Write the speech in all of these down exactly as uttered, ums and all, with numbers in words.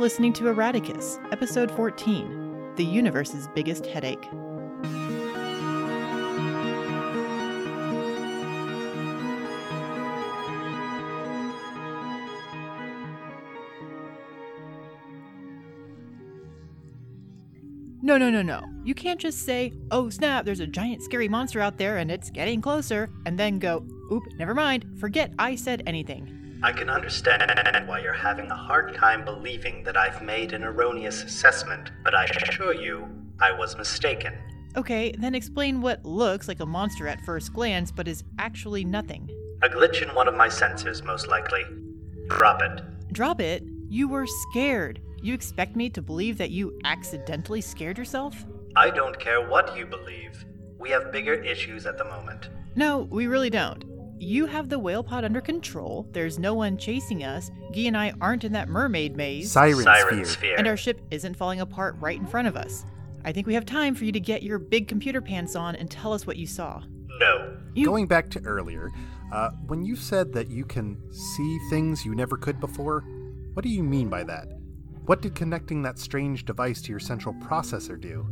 listening to Erraticus, Episode fourteen, The Universe's Biggest Headache. No, no, no, no. You can't just say, oh snap, there's a giant scary monster out there and it's getting closer, and then go, oop, never mind, forget I said anything. I can understand why you're having a hard time believing that I've made an erroneous assessment, but I assure you, I was mistaken. Okay, then explain what looks like a monster at first glance, but is actually nothing. A glitch in one of my sensors, most likely. Drop it. Drop it? You were scared. You expect me to believe that you accidentally scared yourself? I don't care what you believe. We have bigger issues at the moment. No, we really don't. You have the whale pod under control, there's no one chasing us, Guy and I aren't in that mermaid maze, Siren, Siren sphere. sphere. and our ship isn't falling apart right in front of us. I think we have time for you to get your big computer pants on and tell us what you saw. No. You... Going back to earlier, uh, when you said that you can see things you never could before, what do you mean by that? What did connecting that strange device to your central processor do?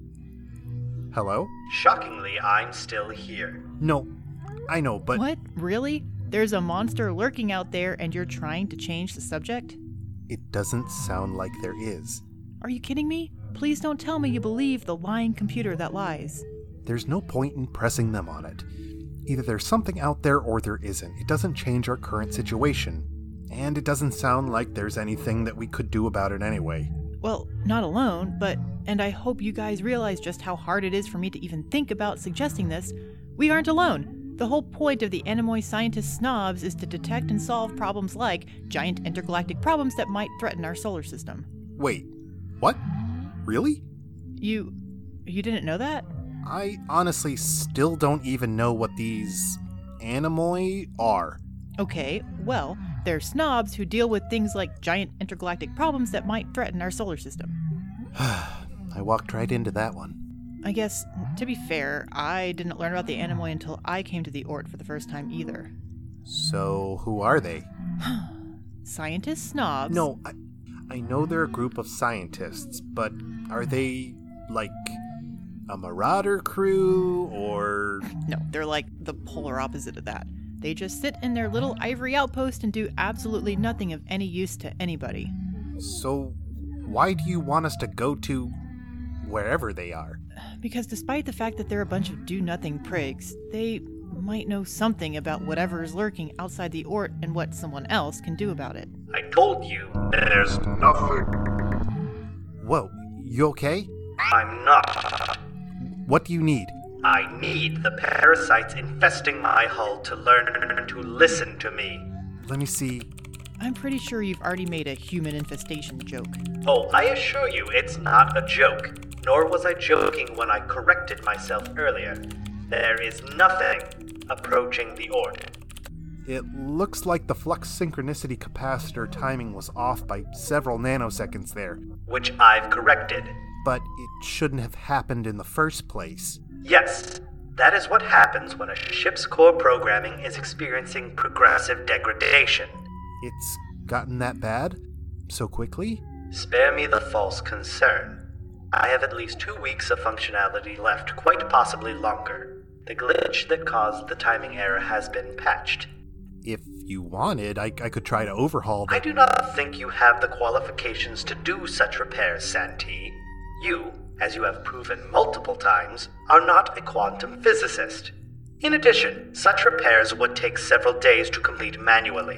Hello? Shockingly, I'm still here. No, I know, but... What? Really? There's a monster lurking out there and you're trying to change the subject? It doesn't sound like there is. Are you kidding me? Please don't tell me you believe the lying computer that lies. There's no point in pressing them on it. Either there's something out there or there isn't. It doesn't change our current situation. And it doesn't sound like there's anything that we could do about it anyway. Well, not alone, but, and I hope you guys realize just how hard it is for me to even think about suggesting this, we aren't alone. The whole point of the Anemoy Scientist Snobs is to detect and solve problems like giant intergalactic problems that might threaten our solar system. Wait, what? Really? You... you didn't know that? I honestly still don't even know what these Anemoy are. Okay, well, they're snobs who deal with things like giant intergalactic problems that might threaten our solar system. I walked right into that one. I guess, to be fair, I didn't learn about the Anemoy until I came to the Ort for the first time either. So, who are they? Scientist snobs? No, I, I know they're a group of scientists, but are they, like, a marauder crew, or... No, they're like the polar opposite of that. They just sit in their little ivory outpost and do absolutely nothing of any use to anybody. So, why do you want us to go to wherever they are? Because despite the fact that they're a bunch of do-nothing prigs, they might know something about whatever is lurking outside the Ort and what someone else can do about it. I told you, there's nothing. Whoa, you okay? I'm not. What do you need? I need the parasites infesting my hull to learn to listen to me. Let me see. I'm pretty sure you've already made a human infestation joke. Oh, I assure you it's not a joke. Nor was I joking when I corrected myself earlier. There is nothing approaching the Ort. It looks like the flux synchronicity capacitor timing was off by several nanoseconds there. Which I've corrected. But it shouldn't have happened in the first place. Yes, that is what happens when a ship's core programming is experiencing progressive degradation. It's gotten that bad? So quickly? Spare me the false concern. I have at least two weeks of functionality left, quite possibly longer. The glitch that caused the timing error has been patched. If you wanted, I, I could try to overhaul the... I do not think you have the qualifications to do such repairs, Santee. You, as you have proven multiple times, are not a quantum physicist. In addition, such repairs would take several days to complete manually.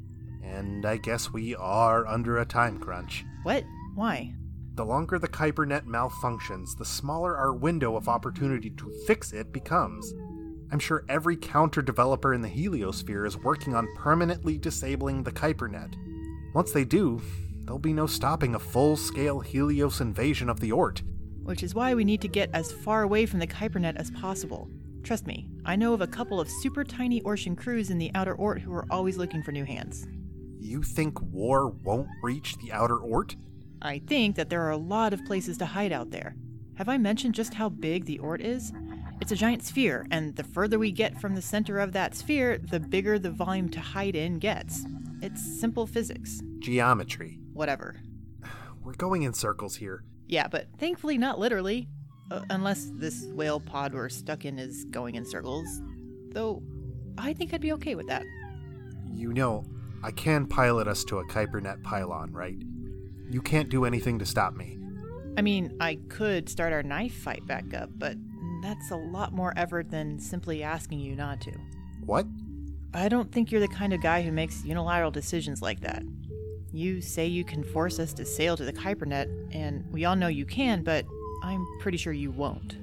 And I guess we are under a time crunch. What? Why? The longer the Kybernet malfunctions, the smaller our window of opportunity to fix it becomes. I'm sure every counter developer in the Heliosphere is working on permanently disabling the Kybernet. Once they do, there'll be no stopping a full-scale Helios invasion of the Ort. Which is why we need to get as far away from the Kybernet as possible. Trust me, I know of a couple of super tiny Ortian crews in the Outer Ort who are always looking for new hands. You think war won't reach the Outer Ort? I think that there are a lot of places to hide out there. Have I mentioned just how big the Ort is? It's a giant sphere, and the further we get from the center of that sphere, the bigger the volume to hide in gets. It's simple physics. Geometry. Whatever. We're going in circles here. Yeah, but thankfully not literally. Uh, unless this whale pod we're stuck in is going in circles. Though, I think I'd be okay with that. You know, I can pilot us to a Kuipernet pylon, right? You can't do anything to stop me. I mean, I could start our knife fight back up, but that's a lot more effort than simply asking you not to. What? I don't think you're the kind of guy who makes unilateral decisions like that. You say you can force us to sail to the Kuipernet, and we all know you can, but I'm pretty sure you won't.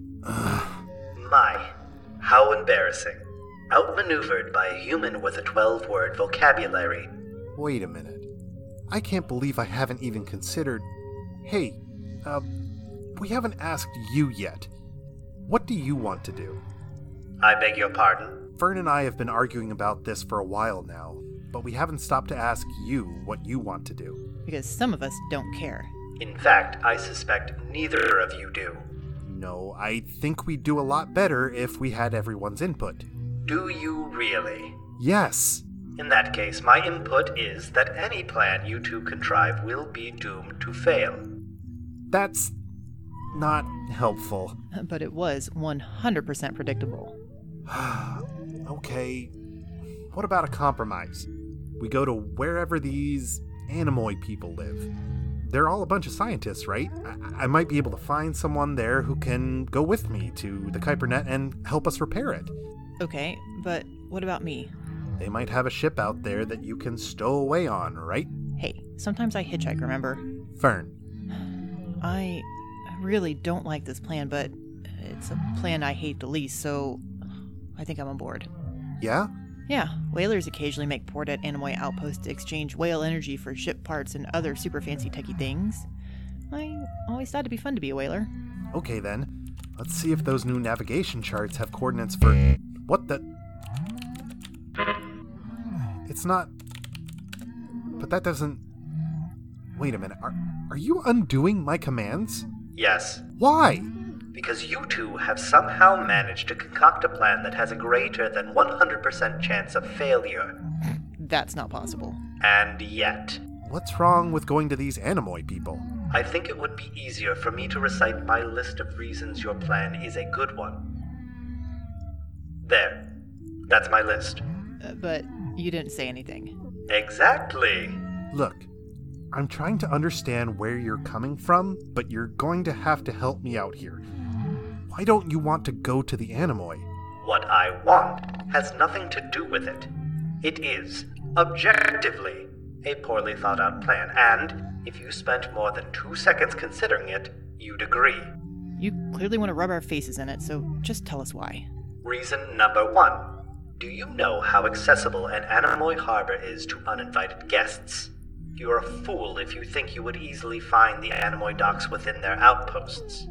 My, how embarrassing. Outmaneuvered by a human with a twelve-word vocabulary. Wait a minute. I can't believe I haven't even considered... Hey, uh, we haven't asked you yet. What do you want to do? I beg your pardon? Fern and I have been arguing about this for a while now, but we haven't stopped to ask you what you want to do. Because some of us don't care. In fact, I suspect neither of you do. No, I think we'd do a lot better if we had everyone's input. Do you really? Yes. In that case, my input is that any plan you two contrive will be doomed to fail. That's not helpful. But it was one hundred percent predictable. Okay. What about a compromise? We go to wherever these Animoy people live. They're all a bunch of scientists, right? I-, I might be able to find someone there who can go with me to the Kuipernet and help us repair it. Okay, but what about me? They might have a ship out there that you can stow away on, right? Hey, sometimes I hitchhike, remember? Fern. I really don't like this plan, but it's a plan I hate the least, so I think I'm on board. Yeah? Yeah, whalers occasionally make port at Animoy Outpost to exchange whale energy for ship parts and other super fancy techie things. I always thought it'd be fun to be a whaler. Okay then, let's see if those new navigation charts have coordinates for... What the... It's not... But that doesn't... Wait a minute, are, are you undoing my commands? Yes. Why? Because you two have somehow managed to concoct a plan that has a greater than one hundred percent chance of failure. That's not possible. And yet... What's wrong with going to these Animoy people? I think it would be easier for me to recite my list of reasons your plan is a good one. There. That's my list. Uh, but you didn't say anything. Exactly. Look, I'm trying to understand where you're coming from, but you're going to have to help me out here. Why don't you want to go to the Animoy? What I want has nothing to do with it. It is, objectively, a poorly thought out plan, and if you spent more than two seconds considering it, you'd agree. You clearly want to rub our faces in it, so just tell us why. Reason number one. Do you know how accessible an Animoy harbor is to uninvited guests? You're a fool if you think you would easily find the Animoy docks within their outposts.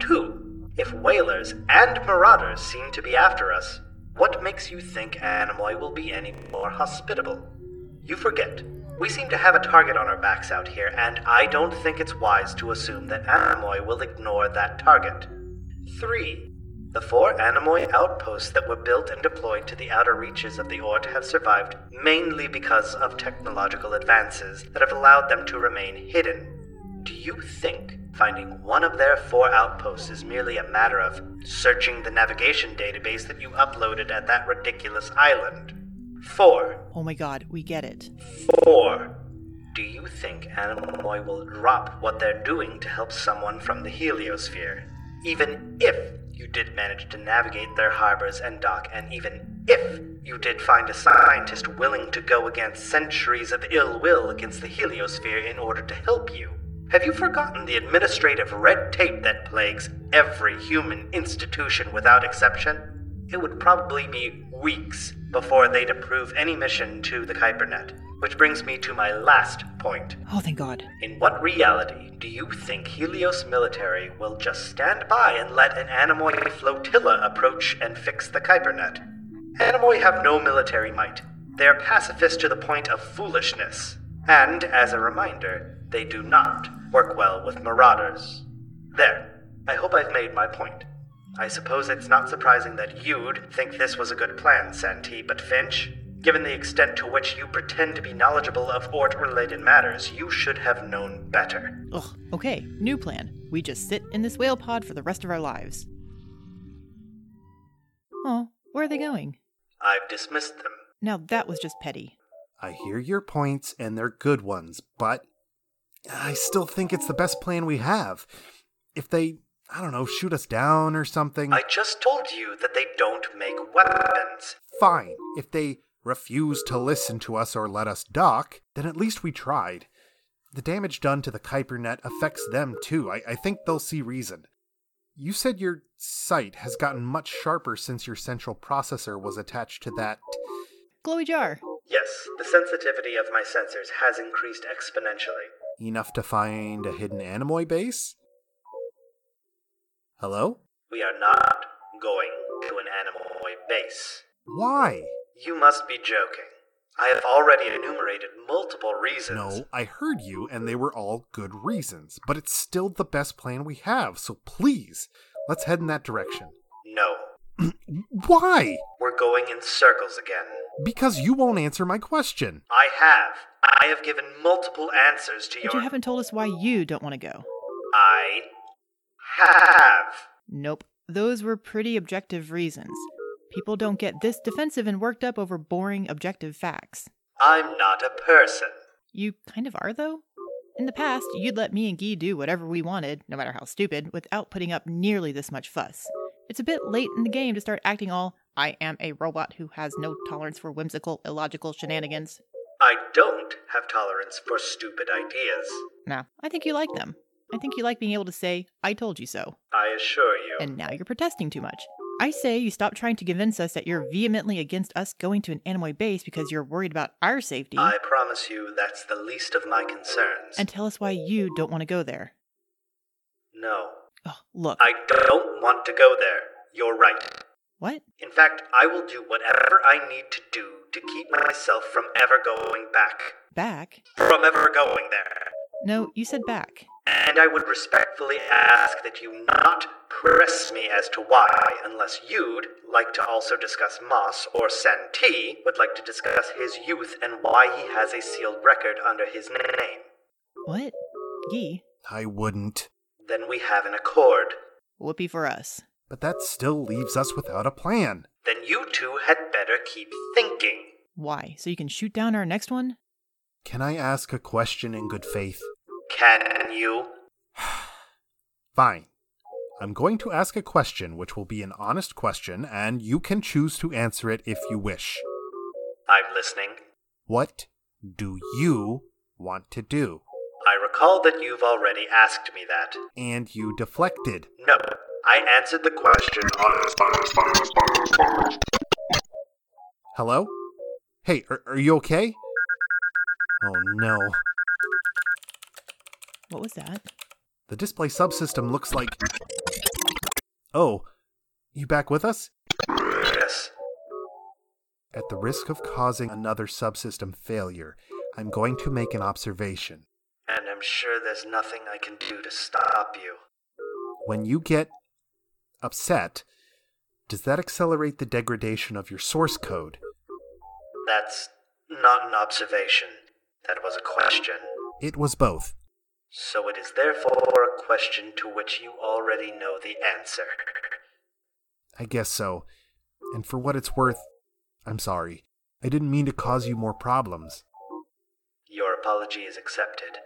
Two. If whalers and marauders seem to be after us, what makes you think Animoy will be any more hospitable? You forget. We seem to have a target on our backs out here, and I don't think it's wise to assume that Animoy will ignore that target. Three. The four Animoy outposts that were built and deployed to the outer reaches of the Ort have survived mainly because of technological advances that have allowed them to remain hidden. Do you think finding one of their four outposts is merely a matter of searching the navigation database that you uploaded at that ridiculous island? Four. Oh my god, we get it. Four. Do you think Animoy will drop what they're doing to help someone from the heliosphere? Even if you did manage to navigate their harbors and dock, and even if you did find a scientist willing to go against centuries of ill will against the heliosphere in order to help you, have you forgotten the administrative red tape that plagues every human institution without exception? It would probably be weeks before they'd approve any mission to the Kuipernet. Which brings me to my last point. Oh, thank God. In what reality do you think Helios military will just stand by and let an Animoy flotilla approach and fix the Kuipernet? Animoy have no military might. They are pacifist to the point of foolishness. And, as a reminder, they do not work well with marauders. There. I hope I've made my point. I suppose it's not surprising that you'd think this was a good plan, Santee, but Finch? Given the extent to which you pretend to be knowledgeable of Ort-related matters, you should have known better. Ugh, okay, new plan. We just sit in this whale pod for the rest of our lives. Oh, where are they going? I've dismissed them. Now that was just petty. I hear your points, and they're good ones, but I still think it's the best plan we have. If they, I don't know, shoot us down or something... I just told you that they don't make weapons. Fine. If they refuse to listen to us or let us dock, then at least we tried. The damage done to the Kuiper net affects them too. I, I think they'll see reason. You said your sight has gotten much sharper since your central processor was attached to that... Glowy jar. Yes, the sensitivity of my sensors has increased exponentially. Enough to find a hidden Anemoy base? Hello? We are not going to an Anemoy base. Why? You must be joking. I have already enumerated multiple reasons. No, I heard you, and they were all good reasons. But it's still the best plan we have, so please, let's head in that direction. No. Why? We're going in circles again. Because you won't answer my question. I have. I have given multiple answers to your... But you haven't told us why you don't want to go. I have. Nope. Those were pretty objective reasons. People don't get this defensive and worked up over boring objective facts. I'm not a person. You kind of are, though? In the past, you'd let me and Guy do whatever we wanted, no matter how stupid, without putting up nearly this much fuss. It's a bit late in the game to start acting all, I am a robot who has no tolerance for whimsical, illogical shenanigans. I don't have tolerance for stupid ideas. No, I think you like them. I think you like being able to say, I told you so. I assure you. And now you're protesting too much. I say you stop trying to convince us that you're vehemently against us going to an Anemoy base because you're worried about our safety. I promise you that's the least of my concerns. And tell us why you don't want to go there. No. Oh, look. I don't want to go there. You're right. What? In fact, I will do whatever I need to do to keep myself from ever going back. Back? From ever going there. No, you said back. And I would respectfully ask that you not press me as to why, unless you'd like to also discuss Moss, or Santee would like to discuss his youth and why he has a sealed record under his name. What? Guy? I wouldn't. Then we have an accord. Whoopee for us. But that still leaves us without a plan. Then you two had better keep thinking. Why? So you can shoot down our next one? Can I ask a question in good faith? Can you? Fine. I'm going to ask a question which will be an honest question, and you can choose to answer it if you wish. I'm listening. What do you want to do? I recall that you've already asked me that. And you deflected. No, I answered the question. Hello? Hey, are, are you okay? Oh no. What was that? The display subsystem looks like... Oh, you back with us? Yes. At the risk of causing another subsystem failure, I'm going to make an observation. And I'm sure there's nothing I can do to stop you. When you get upset, does that accelerate the degradation of your source code? That's not an observation. That was a question. It was both. So it is therefore a question to which you already know the answer. I guess so. And for what it's worth, I'm sorry. I didn't mean to cause you more problems. Your apology is accepted.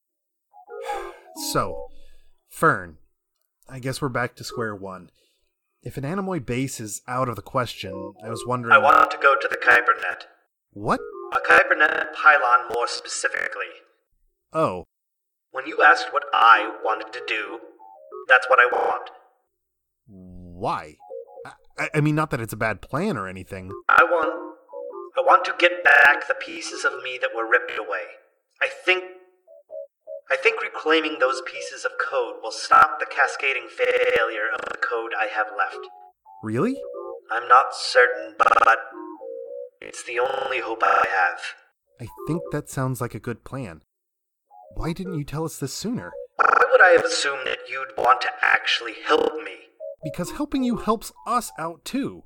So, Fern, I guess we're back to square one. If an Anemoy base is out of the question, I was wondering... I want to go to the Kuiper net. What? A Kuiper net pylon more specifically. Oh. When you asked what I wanted to do, that's what I want. Why? I, I mean, not that it's a bad plan or anything. I want... I want to get back the pieces of me that were ripped away. I think... I think reclaiming those pieces of code will stop the cascading failure of the code I have left. Really? I'm not certain, but it's the only hope I have. I think that sounds like a good plan. Why didn't you tell us this sooner? Why would I have assumed that you'd want to actually help me? Because helping you helps us out too.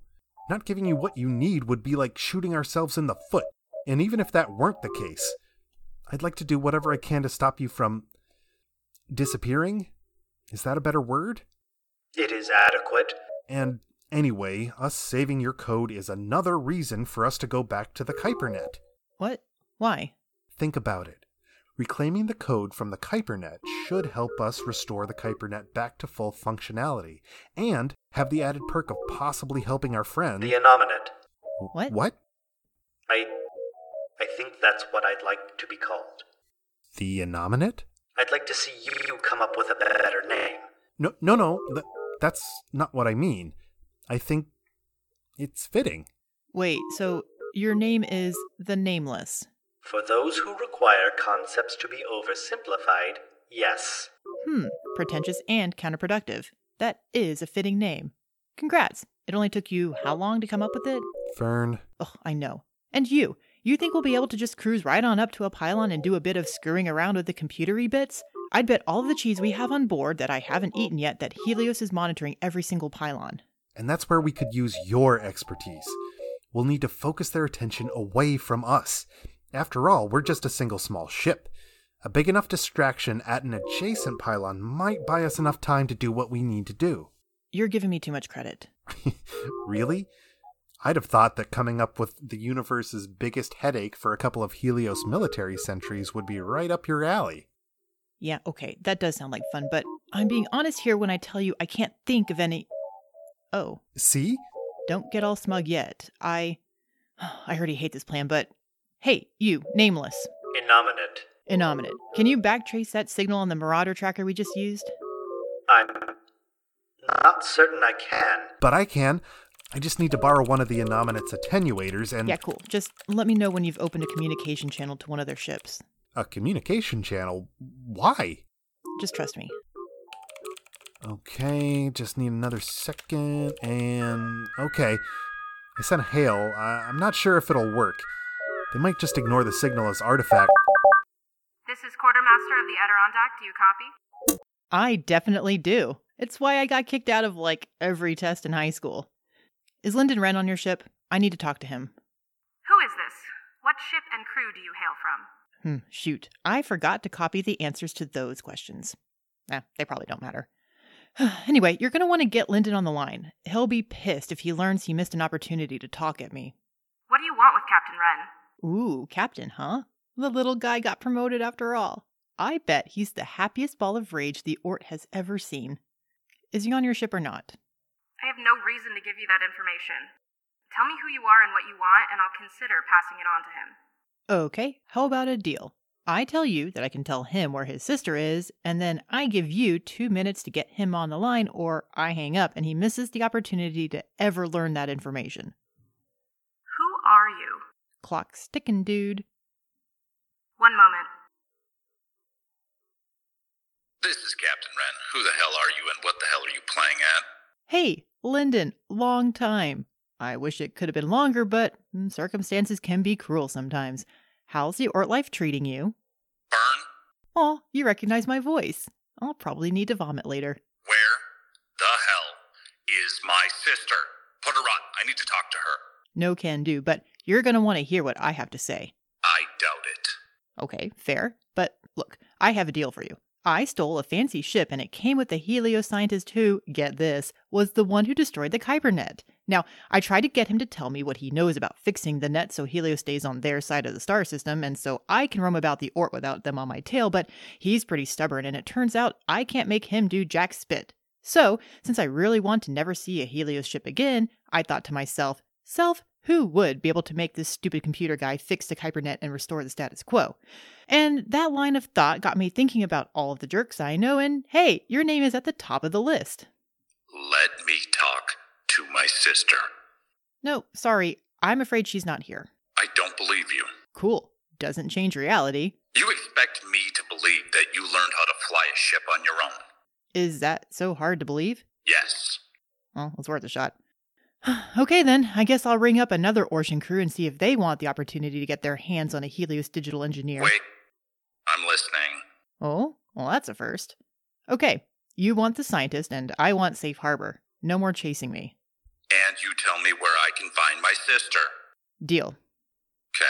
Not giving you what you need would be like shooting ourselves in the foot. And even if that weren't the case, I'd like to do whatever I can to stop you from disappearing? Is that a better word? It is adequate. And anyway, us saving your code is another reason for us to go back to the Kuipernet. What? Why? Think about it. Reclaiming the code from the Kuipernet should help us restore the Kuipernet back to full functionality, and have the added perk of possibly helping our friend... The Anominate. What? What? I... I think that's what I'd like to be called. The Anominate? I'd like to see you come up with a better name. No, no, no. Th- that's not what I mean. I think it's fitting. Wait, so your name is the Nameless. For those who require concepts to be oversimplified, yes. Hmm, pretentious and counterproductive. That is a fitting name. Congrats. It only took you how long to come up with it? Fern. Oh, I know. And you. You think we'll be able to just cruise right on up to a pylon and do a bit of screwing around with the computery bits? I'd bet all of the cheese we have on board that I haven't eaten yet that Helios is monitoring every single pylon. And that's where we could use your expertise. We'll need to focus their attention away from us. After all, we're just a single small ship. A big enough distraction at an adjacent pylon might buy us enough time to do what we need to do. You're giving me too much credit. Really? I'd have thought that coming up with the universe's biggest headache for a couple of Helios military sentries would be right up your alley. Yeah, okay, that does sound like fun, but I'm being honest here when I tell you I can't think of any... Oh. See? Don't get all smug yet. I... I already hate this plan, but... Hey, you, Nameless. Innominate. Innominate. Can you backtrace that signal on the Marauder tracker we just used? I'm not certain I can. But I can. I just need to borrow one of the Innominate's attenuators and... Yeah, cool. Just let me know when you've opened a communication channel to one of their ships. A communication channel? Why? Just trust me. Okay, just need another second, and... Okay. I sent a hail. I- I'm not sure if it'll work. They might just ignore the signal as artifact. This is Quartermaster of the Adirondack. Do you copy? I definitely do. It's why I got kicked out of, like, every test in high school. Is Lyndon Wren on your ship? I need to talk to him. Who is this? What ship and crew do you hail from? Hmm, shoot. I forgot to copy the answers to those questions. Eh, they probably don't matter. Anyway, you're going to want to get Lyndon on the line. He'll be pissed if he learns he missed an opportunity to talk at me. What do you want with Captain Wren? Ooh, Captain, huh? The little guy got promoted after all. I bet he's the happiest ball of rage the Ort has ever seen. Is he on your ship or not? I have no reason to give you that information. Tell me who you are and what you want, and I'll consider passing it on to him. Okay, how about a deal? I tell you that I can tell him where his sister is, and then I give you two minutes to get him on the line, or I hang up and he misses the opportunity to ever learn that information. Who are you? Clock's ticking, dude. One moment. This is Captain Wren. Who the hell are you and what the hell are you playing at? Hey, Lyndon, long time. I wish it could have been longer, but circumstances can be cruel sometimes. How's the Ort life treating you? Burn? Oh, you recognize my voice. I'll probably need to vomit later. Where the hell is my sister? Put her on. I need to talk to her. No can do, but you're going to want to hear what I have to say. I doubt it. Okay, fair. But look, I have a deal for you. I stole a fancy ship and it came with the Helios scientist who, get this, was the one who destroyed the Kuipernet. Now, I tried to get him to tell me what he knows about fixing the net so Helios stays on their side of the star system and so I can roam about the Ort without them on my tail, but he's pretty stubborn and it turns out I can't make him do jack spit. So, since I really want to never see a Helios ship again, I thought to myself, self, who would be able to make this stupid computer guy fix the Kuipernet and restore the status quo? And that line of thought got me thinking about all of the jerks I know, and hey, your name is at the top of the list. Let me talk to my sister. No, sorry, I'm afraid she's not here. I don't believe you. Cool. Doesn't change reality. You expect me to believe that you learned how to fly a ship on your own? Is that so hard to believe? Yes. Well, it's worth a shot. Okay then, I guess I'll ring up another Ortian crew and see if they want the opportunity to get their hands on a Helios digital engineer. Wait, I'm listening. Oh, well that's a first. Okay, you want the scientist and I want safe harbor. No more chasing me. And and you tell me where I can find my sister. Deal. Okay.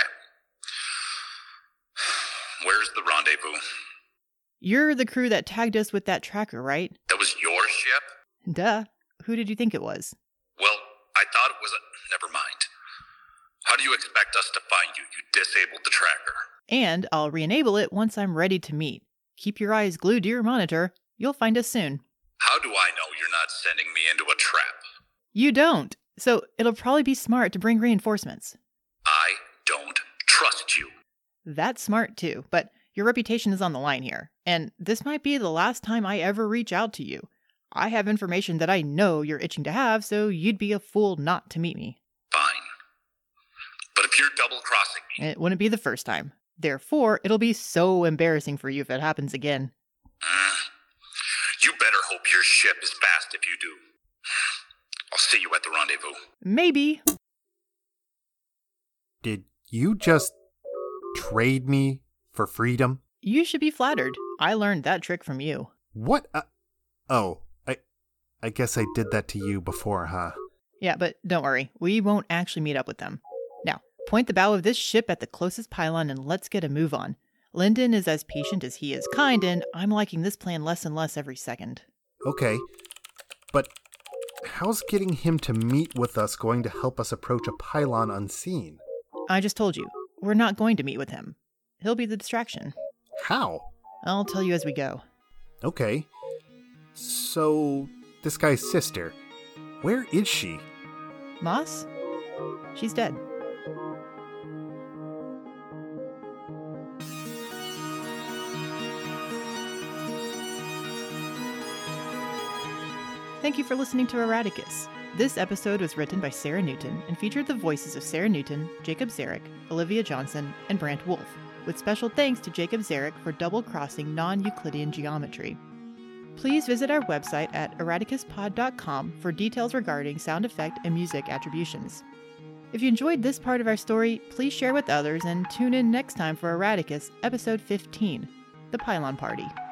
Where's the rendezvous? You're the crew that tagged us with that tracker, right? That was your ship? Duh. Who did you think it was? Well, I thought it was a... Never mind. How do you expect us to find you? You disabled the tracker. And I'll re-enable it once I'm ready to meet. Keep your eyes glued to your monitor. You'll find us soon. How do I know you're not sending me into a trap? You don't. So it'll probably be smart to bring reinforcements. I don't trust you. That's smart too, but your reputation is on the line here. And this might be the last time I ever reach out to you. I have information that I know you're itching to have, so you'd be a fool not to meet me. Fine. But if you're double-crossing me... It wouldn't be the first time. Therefore, it'll be so embarrassing for you if it happens again. Uh, you better hope your ship is fast if you do. I'll see you at the rendezvous. Maybe. Did you just trade me for freedom? You should be flattered. I learned that trick from you. What? Uh, oh, I, I guess I did that to you before, huh? Yeah, but don't worry. We won't actually meet up with them. Now, point the bow of this ship at the closest pylon and let's get a move on. Lyndon is as patient as he is kind, and I'm liking this plan less and less every second. Okay, but how's getting him to meet with us going to help us approach a pylon unseen? I just told you, we're not going to meet with him. He'll be the distraction. How? I'll tell you as we go. Okay. So, this guy's sister, where is she? Moss? She's dead. Thank you for listening to Erraticus. This episode was written by Sarah Newton and featured the voices of Sarah Newton, Jacob Zarek, Olivia Johnson, and Brant Wolfe, with special thanks to Jacob Zarek for double-crossing non-Euclidean geometry. Please visit our website at erraticus pod dot com for details regarding sound effect and music attributions. If you enjoyed this part of our story, please share with others and tune in next time for Erraticus, episode fifteen, The Pylon Party.